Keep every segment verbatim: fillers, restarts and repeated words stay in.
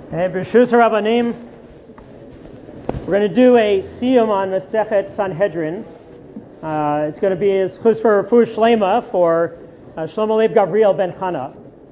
And B'Shus HaRabbanim, we're going to do a siyum on Masechet Sanhedrin. Uh, it's going to be a chus for Refuah Shlema for uh, Shlomo Leib Gavriel Ben Chana.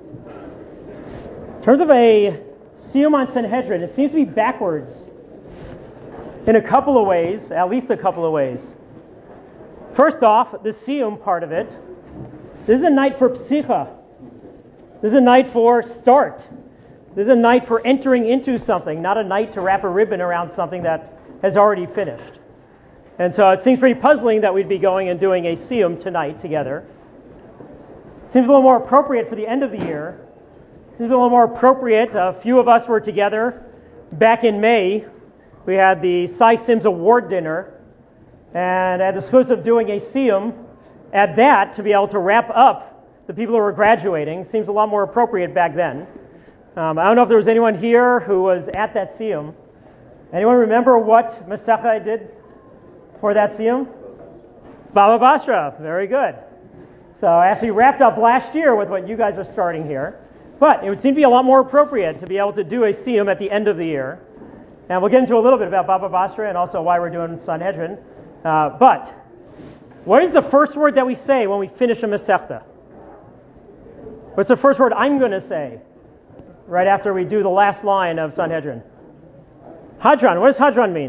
In terms of a siyum on Sanhedrin, it seems to be backwards in a couple of ways, at least a couple of ways. First off, the siyum part of it. This is a night for psicha. This is a night for start. This is a night for entering into something, not a night to wrap a ribbon around something that has already finished. And so it seems pretty puzzling that we'd be going and doing a siyum tonight together. It seems a little more appropriate for the end of the year. It seems a little more appropriate. A few of us were together back in May. We had the Cy Sims Award dinner, and I had the chus of doing a siyum at that to be able to wrap up the people who were graduating. Seems a lot more appropriate back then. Um, I don't know if there was anyone here who was at that siyum. Anyone remember what Masechet I did for that siyum? Baba Basra. Very good. So I actually wrapped up last year with what you guys are starting here. But it would seem to be a lot more appropriate to be able to do a siyum at the end of the year. And we'll get into a little bit about Baba Basra and also why we're doing Sanhedrin. Uh, but what is the first word that we say when we finish a Masechta? What's the first word I'm going to say right after we do the last line of Sanhedrin? Hadran. What does Hadran mean?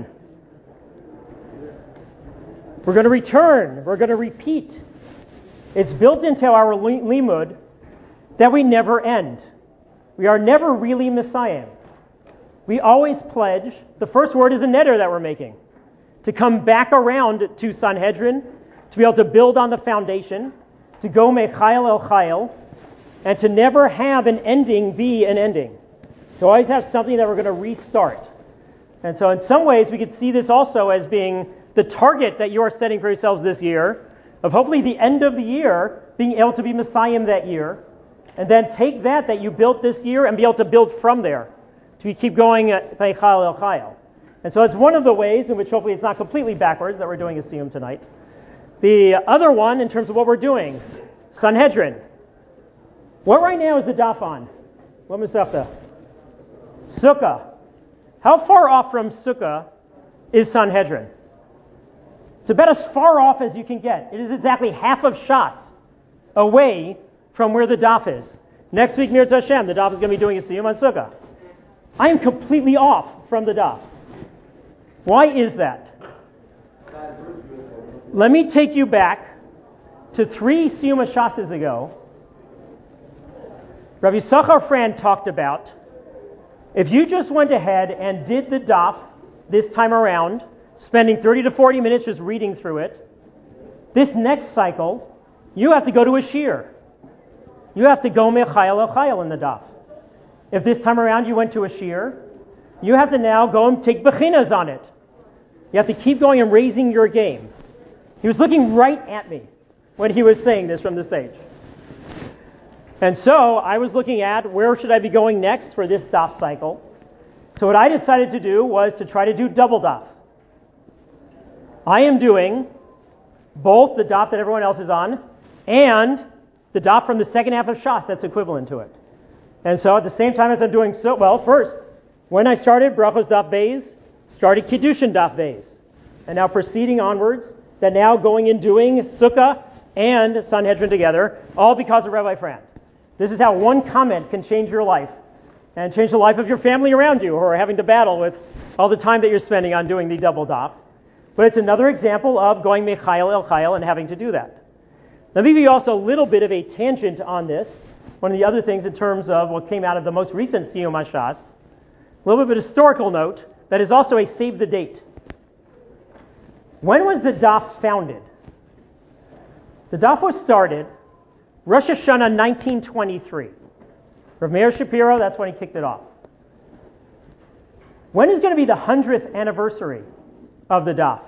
We're going to return. We're going to repeat. It's built into our limud that we never end. We are never really Messiah. We always pledge. The first word is a neder that we're making. To come back around to Sanhedrin, to be able to build on the foundation, to go mechayel el chayel, and to never have an ending be an ending. To always have something that we're going to restart. And so in some ways we could see this also as being the target that you are setting for yourselves this year, of hopefully the end of the year being able to be Messiah that year, and then take that that you built this year and be able to build from there, to keep going at Peichal El Chayil. And so it's one of the ways in which hopefully it's not completely backwards that we're doing a siyum tonight. The other one, in terms of what we're doing, Sanhedrin. What right now is the daf on? What Masechta? Sukkah. How far off from Sukkah is Sanhedrin? It's about as far off as you can get. It is exactly half of Shas away from where the daf is. Next week, Mirz Hashem, the daf is going to be doing a siyum on Sukkah. I am completely off from the daf. Why is that? Let me take you back to three siyum Shastas ago. Rabbi Yisachar Fran talked about if you just went ahead and did the daf this time around, spending thirty to forty minutes just reading through it, this next cycle, you have to go to a shir. You have to go mechayel el chayel in the daf. If this time around you went to a shir, you have to now go and take bechinas on it. You have to keep going and raising your game. He was looking right at me when he was saying this from the stage. And so I was looking at where should I be going next for this daf cycle. So what I decided to do was to try to do double daf. I am doing both the daf that everyone else is on and the daf from the second half of Shas that's equivalent to it. And so at the same time as I'm doing so, well, first, when I started Brachos Daf Beis, started Kiddushin Daf Beis. And now proceeding onwards, that now going and doing Sukkah and Sanhedrin together, all because of Rabbi Fran. This is how one comment can change your life and change the life of your family around you who are having to battle with all the time that you're spending on doing the double daf. But it's another example of going mechayel el chayel and having to do that. Let me give you also a little bit of a tangent on this. One of the other things in terms of what came out of the most recent siyum Shas, a little bit of a historical note that is also a save the date. When was the daf founded? The daf was started Rosh Hashanah nineteen twenty-three. Rav Meir Shapiro, that's when he kicked it off. When is going to be the hundredth anniversary of the daf?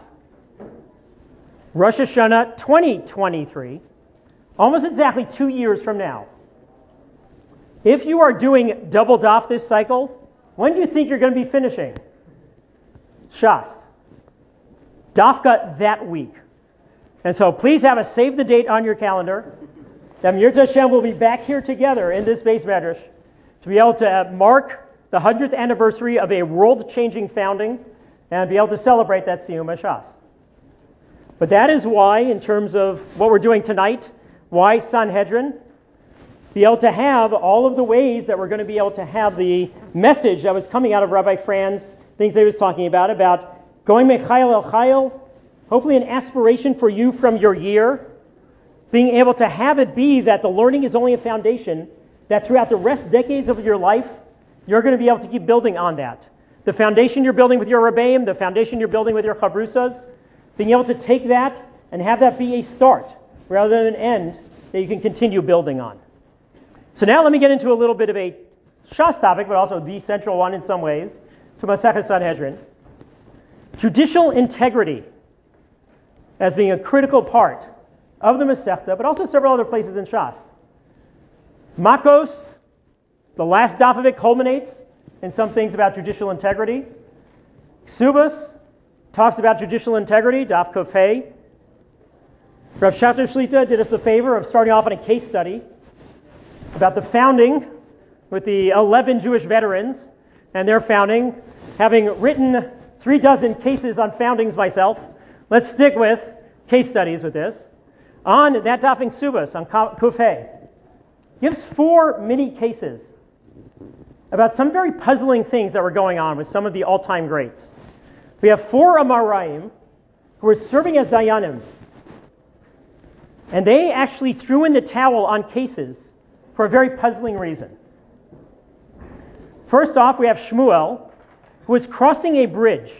Rosh Hashanah twenty twenty-three, almost exactly two years from now. If you are doing double daf this cycle, when do you think you're going to be finishing? Shas. Dafka that week. And so please have a save the date on your calendar. That Mirz Hashem will be back here together in this base medrash to be able to mark the hundredth anniversary of a world-changing founding, and be able to celebrate that Siyum HaShas. But that is why, in terms of what we're doing tonight, why Sanhedrin? Be able to have all of the ways that we're going to be able to have the message that was coming out of Rabbi Franz, things that he was talking about, about going Mechayel El Chayel, hopefully an aspiration for you from your year, being able to have it be that the learning is only a foundation, that throughout the rest decades of your life, you're going to be able to keep building on that. The foundation you're building with your Rebbeim, the foundation you're building with your Chavrusas, being able to take that and have that be a start rather than an end that you can continue building on. So now let me get into a little bit of a Shas topic, but also the central one in some ways, to Masechet Sanhedrin. Judicial integrity as being a critical part of the Masechta, but also several other places in Shas. Makos, the last daf of it, culminates in some things about judicial integrity. Ksubas talks about judicial integrity, daf Kuf Hey. Rav Shachter Shlita did us the favor of starting off on a case study about the founding with the eleven Jewish veterans and their founding. Having written three dozen cases on foundings myself, let's stick with case studies with this. On that daf in Ksubas, on Kuf Hey, gives four mini cases about some very puzzling things that were going on with some of the all-time greats. We have four Amoraim who were serving as Dayanim, and they actually threw in the towel on cases for a very puzzling reason. First off, we have Shmuel, who is crossing a bridge.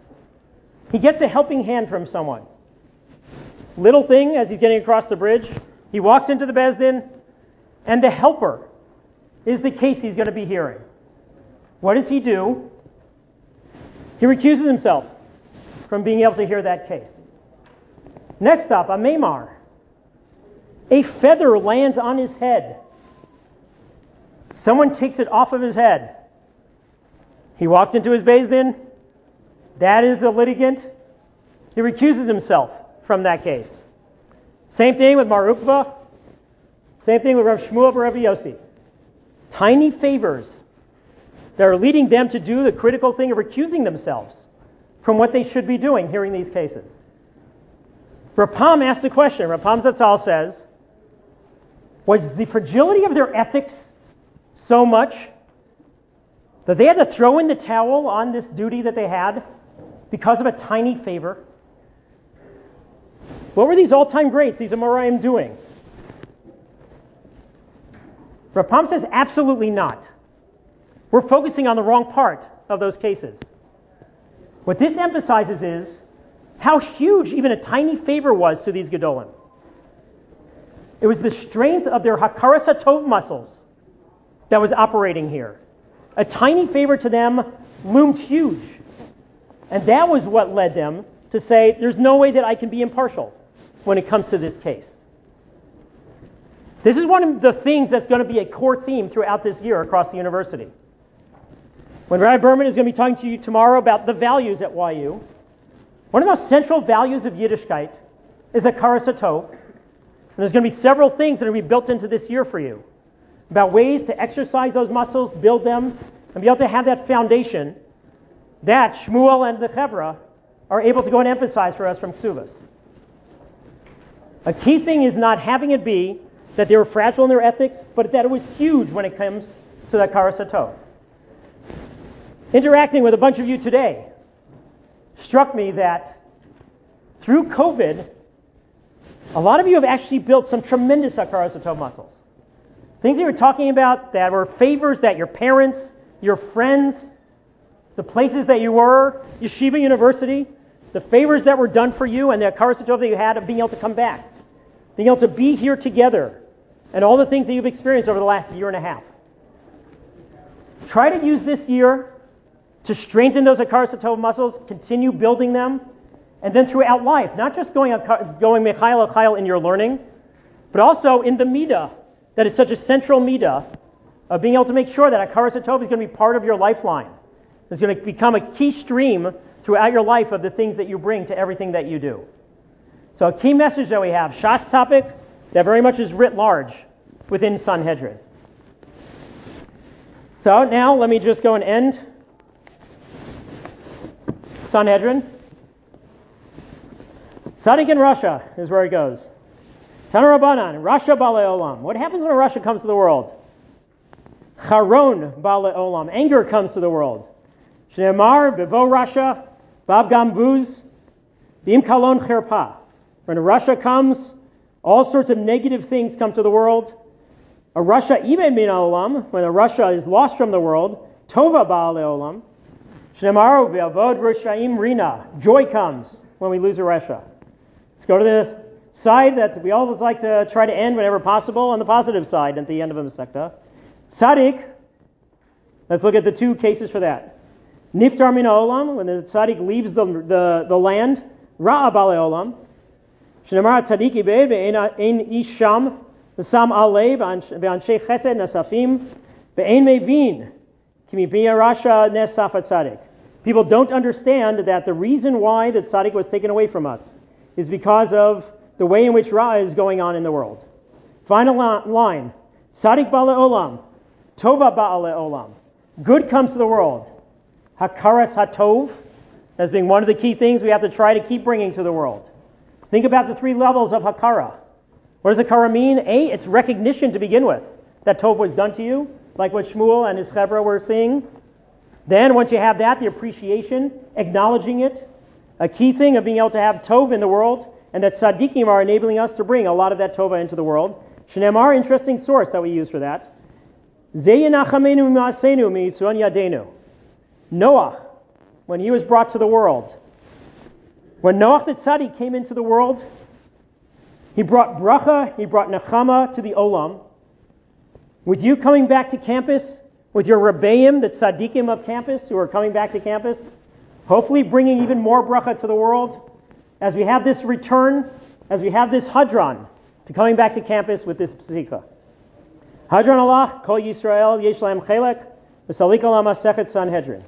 He gets a helping hand from someone. Little thing, as he's getting across the bridge, he walks into the Beis Din, and the helper is the case he's going to be hearing. What does he do? He recuses himself from being able to hear that case. Next up, a Maimar. A feather lands on his head. Someone takes it off of his head. He walks into his Beis Din. That is the litigant. He recuses himself from that case. Same thing with Mar Ukva. Same thing with Rav Shmuel Bar Rabbi Yossi. Tiny favors that are leading them to do the critical thing of recusing themselves from what they should be doing hearing these cases. Rapam asks the question. Rapam Zatzal says, was the fragility of their ethics so much that they had to throw in the towel on this duty that they had because of a tiny favor? What were these all-time greats, these Amoraim, doing? Rapam says absolutely not. We're focusing on the wrong part of those cases. What this emphasizes is how huge even a tiny favor was to these Gedolim. It was the strength of their Hakaras HaTov muscles that was operating here. A tiny favor to them loomed huge. And that was what led them to say, there's no way that I can be impartial when it comes to this case. This is one of the things that's going to be a core theme throughout this year across the university. When Rabbi Berman is going to be talking to you tomorrow about the values at Y U, one of the most central values of Yiddishkeit is Hakaras HaTov. And there's going to be several things that are going to be built into this year for you about ways to exercise those muscles, build them, and be able to have that foundation that Shmuel and the Chevra are able to go and emphasize for us from Ksubas. A key thing is not having it be that they were fragile in their ethics, but that it was huge when it comes to the Hakaras HaTov. Interacting with a bunch of you today struck me that through COVID, a lot of you have actually built some tremendous Hakaras HaTov muscles. Things that you were talking about that were favors that your parents, your friends, the places that you were, Yeshiva University, the favors that were done for you and the Hakaras HaTov that you had of being able to come back, being able to be here together, and all the things that you've experienced over the last year and a half. Try to use this year to strengthen those Hakaras HaTov muscles, continue building them, and then throughout life, not just going going Mechayel Chayel in your learning, but also in the Midah, that is such a central Midah of being able to make sure that Hakaras HaTov is going to be part of your lifeline. It's going to become a key stream throughout your life of the things that you bring to everything that you do. So a key message that we have, Shas topic, that very much is writ large within Sanhedrin. So now let me just go and end Sanhedrin. Tzaddik in Russia is where it goes. Tana Rabbanan, Rasha Bale Olam. What happens when a Rasha comes to the world? Charon Bale Olam. Anger comes to the world. Shneimar Bevo Rasha Bab Gambuz Bim Kalon Cherpa. When a Rasha comes, all sorts of negative things come to the world. A Rasha Ibe Min Olam, when a Rasha is lost from the world, Tova Bale Olam. Shneimar Beavod Roshaim Rina. Joy comes when we lose a Rasha. Let's go to the side that we always like to try to end whenever possible, on the positive side at the end of a Masechta. Tzaddik, let's look at the two cases for that. Niftar min olam, when the tzaddik leaves the, the, the land, Ra'a bale olam. Shnemar tzaddik ibed ve'ein ish sham, v'sam alev ve'anshei chesed nasafim, ve'ein mevin, ki mibiya rasha nes safa tzaddik. People don't understand that the reason why the tzaddik was taken away from us is because of the way in which Ra is going on in the world. Final line. Tzaddik ba'ale olam. Tova ba'ale olam. Good comes to the world. Hakaras hatov, as being one of the key things we have to try to keep bringing to the world. Think about the three levels of hakara. What does hakara mean? A, it's recognition to begin with. That tov was done to you, like what Shmuel and his chevra were seeing. Then, once you have that, the appreciation, acknowledging it. A key thing of being able to have tov in the world, and that tzaddikim are enabling us to bring a lot of that tova into the world. Shneimar, interesting source that we use for that. Noah, when he was brought to the world, when Noah the tzaddik came into the world, he brought bracha, he brought nechama to the olam. With you coming back to campus, with your rebbeim, the tzaddikim of campus who are coming back to campus, hopefully bringing even more bracha to the world, as we have this return, as we have this hadran, to coming back to campus with this psika. Hadran Allah, Kol Yisrael, Yesh Lahem Chelek, V'salik Olam Masechet Sanhedrin.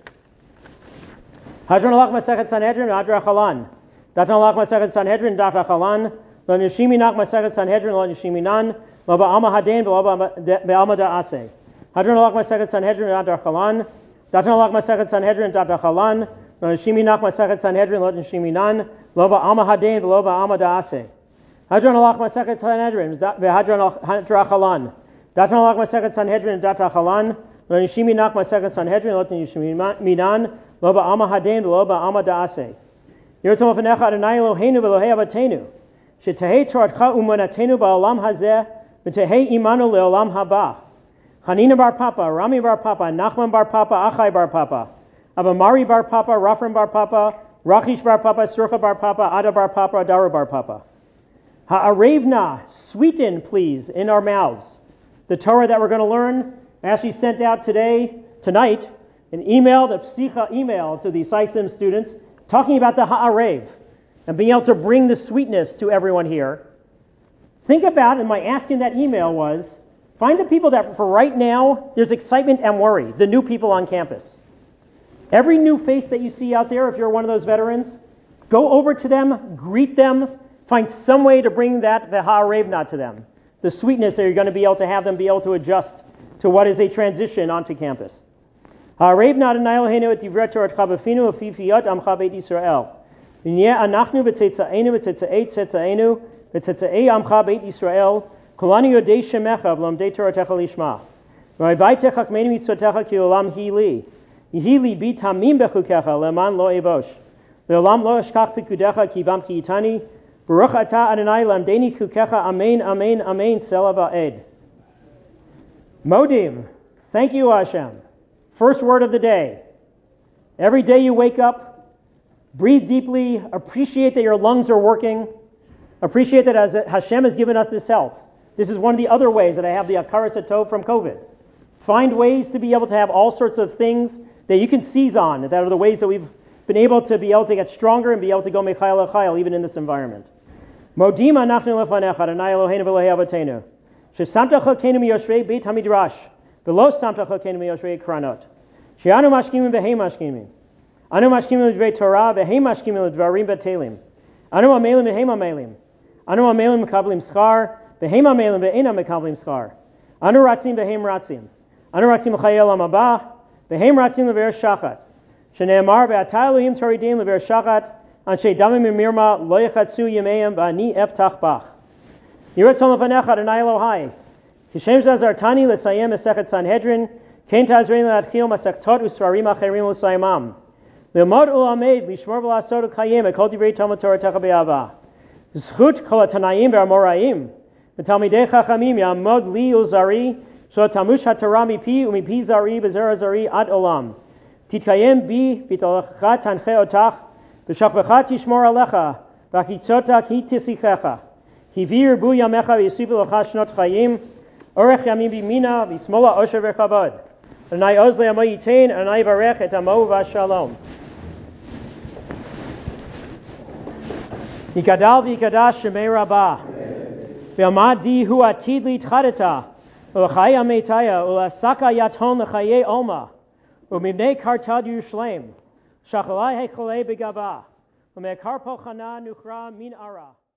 Hadran Allah Masechet Sanhedrin, Hadra Chalan. Datan Allah Masechet Sanhedrin, Data Chalan. Lo Nishimi Nach Masechet Sanhedrin, Lo Nishimi Nan. Lo Ba'alma Haden, Ba'alma Da'aseh. Hadran Allah Masechet Sanhedrin, Data Chalan. Datan Allah Masechet Sanhedrin, Data Chalan. Lo Nishimi Nach Masechet Sanhedrin, Lo Nishimi Nan. Lo Ba'alma Haden, Lo Ba'alma Da'aseh. Hadran Allah Masechet Sanhedrin, Hadran Hadra Chalan. Datan Allah Masechet Sanhedrin, Data Chalan. Lo Nishimi Nach Masechet Sanhedrin, Lo Nishimi Minan. Lo Ba'alma Haden, Lo Ba'alma Da'aseh. Yirtzom Ofenecha Adonai Eloheinu V'Elohei Avatenu. Shetehei Toratcha U'Monatenu Ba'olam Hazeh V'Tehei Imanu Le'olam Haba. Chanina Bar Papa, Rami Bar Papa, Nachman Bar Papa, Achai Bar Papa, Abamari Bar Papa, Rafram Bar Papa, Rachish Bar Papa, Surcha Bar Papa, Ada Bar Papa, Daru Bar Papa. Ha'arevna, sweeten, please, in our mouths, the Torah that we're going to learn. I actually sent out today, tonight, an email, the Psicha email to the Saisim students, talking about the Ha'arev, and being able to bring the sweetness to everyone here. Think about, and my ask in that email was, find the people that, for right now, there's excitement and worry, the new people on campus. Every new face that you see out there, if you're one of those veterans, go over to them, greet them, find some way to bring that, the ha'arevna, to them. The sweetness that you're going to be able to have them be able to adjust to what is a transition onto campus. Ha'arevna Adonai Eloheinu et divrei Toratcha b'finu u'fifiyot amcha beit Yisrael. V'nyeh anachnu v'tzetza'enu v'tzetza'ei tzetza'enu v'tzetza'ei amcha beit Yisrael kulanu yodei shemecha v'lomdei Toratecha lishma. V'ayvaytech hakmeinu mitzvotecha ki olam hi li. Yihi li bi tamim bechukecha leman lo evosh. Ve'olam lo eshkach pikudecha ki vam ki yitani. Baruch atah Adonai lamdeni chukecha amen amen amen sela va'ed. Modim. Thank you, Hashem. First word of the day. Every day you wake up, breathe deeply, appreciate that your lungs are working, appreciate that as Hashem has given us this health. This is one of the other ways that I have the Akaras HaTov from COVID. Find ways to be able to have all sorts of things that you can seize on, that are the ways that we've been able to be able to get stronger and be able to go mechayel echayel even in this environment. Modim anachnu lefanecha Adonai Eloheinu v'Elohei Avatenu shesamta chalkeinu miyoshvei beit hamidrash v'lo samta chalkeinu miyoshvei kranot she'anu mashkimim v'hei mashkimim anu mashkimim l'dvei Torah v'hei mashkimim l'dvarim b'telim anu amelim v'hei amelim anu amelim mekablim schar v'hei amelim v'einam mekablim schar anu ratzim v'hei ratzim Anu ratzim l'chayei olam haba, v'hem ratzim lever shachat. Shene'emar ve'ata Elohim toridim lever shachat, anshe damim u'mirma lo yechatzu yameim v'ani eftach bach. Yiratzon lefanecha Adonai Elohai. Kishem zazartani l'sayem Masechet Sanhedrin, kein tazrein l'atchil masechtot u'svarim acherim l'sayimam. L'mod u'amed l'shmor v'lasot u'chayim ekol divrei Talmud Toratecha be'ava. Zchut kol ha'tanayim ve'amoraim. V'talmidei chachamim ya'amod li u'zari, shlo tamush ha'torah mipi u'mipi zari b'zera zari ad olam. Titkayem bi v'tolacha tanche otach, v'shachvecha tishmor alecha, v'achitzota ki tisichecha. Hivir bu yamecha v'yisivu lecha shnot chayim, orech yamim b'mina v'smola osher v'chavod. Adonai oz le'amo yitain, Adonai varech et amo v'shalom. Yikadal v'yikadash shemei rabbah. V'amad di hu atid l'itchadeta, u'l'chai ametaya, u'l'asaka yaton l'chayei olma, u'mibnei kartad Yerushalem, shachalai hecholei begava, u'me'kar po chana nuchra min ara.